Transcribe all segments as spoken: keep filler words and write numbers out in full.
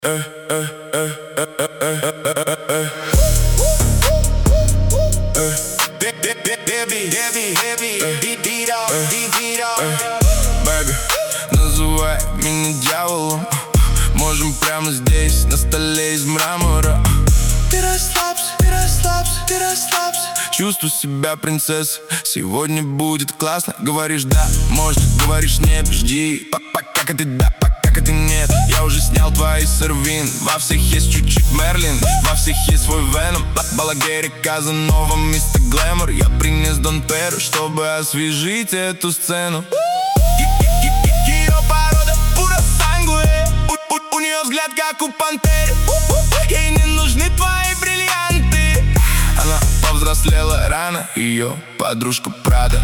Бэби, называй меня дьяволом. Можем прямо здесь, на столе из мрамора. Ты расслабься, ты расслабься, ты расслабься. Чувствую себя принцессой, сегодня будет классно. Говоришь да, может, говоришь нет. Жди, пока ты да, пока ты нет. Я уже снял твои сервин. Во всех есть чуть-чуть Мерлин, во всех есть свой Веном. Балагери, Казанова, мистер Глэмор. Я принес Дон Перо, чтобы освежить эту сцену. Ее порода пура сангуэ. У нее взгляд как у пантеры. Ей не нужны твои бриллианты. Она повзрослела рано, ее подружка Прада.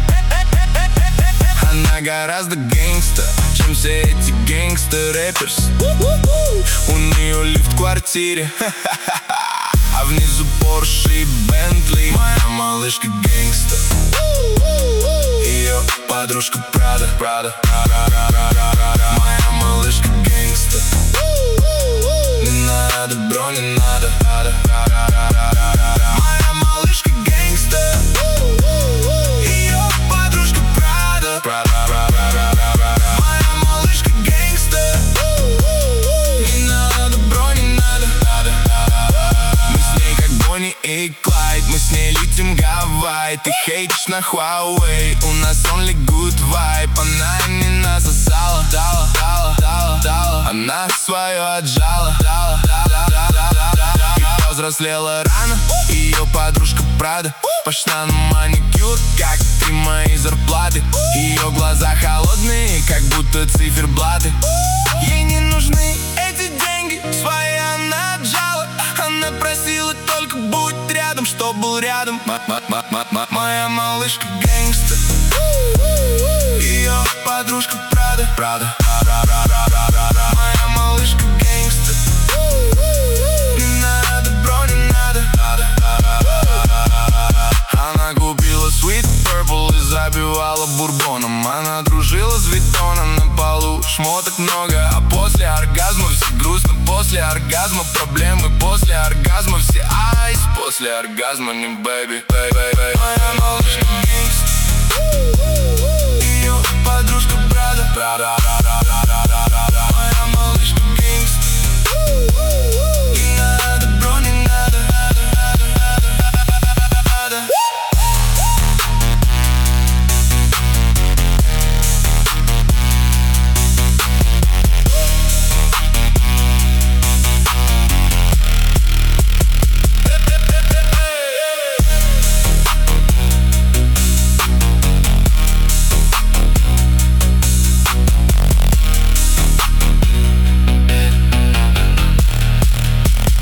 Она гораздо гэнгста, чем все эти гэнгста-рэперс. У нее лифт в квартире, а внизу Порше и Бентли. Моя малышка гэнгста, ее подружка Прада. Моя малышка гэнгста. Не надо, бро, не надо. Моя малышка гэнгста, ее подружка Прада. Моя малышка гэнгста. Не надо, бро, не надо. Мы с ней как Бонни и Клайд. Мы с ней летим Гавайи. Ты хейтишь на Huawei. У нас only good vibe. Она не насосала, дала, дала, дала, дала. Она свое отжала, дала, дала, дала, дала. Повзрослела рано, ее подружка Прада. Пошла на маникюр, как три мои зарплаты. Ее глаза холодные, как будто циферблаты. Ей не нужны эти деньги, свои она отжала. Она просила только будь рядом, чтоб был рядом. Моя малышка гэнгста, ее подружка Прада. Прада. Моя малышка гэнгста. Не надо, бро, не надо. Она купила Sweet Purple и забивала бурбоном. Она дружила с Виттоном, на полу шмоток много. А после оргазма все грустно. После оргазма проблемы. После оргазма все айс. После оргазма не бэби. Моя малышка гэнгста, ее подружка Прада. Моя малышка гэнгста. Не надо, бро, не надо.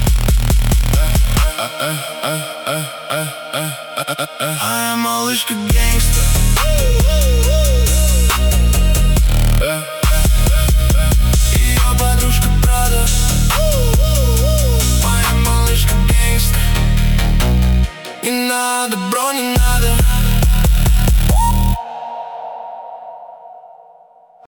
Моя малышка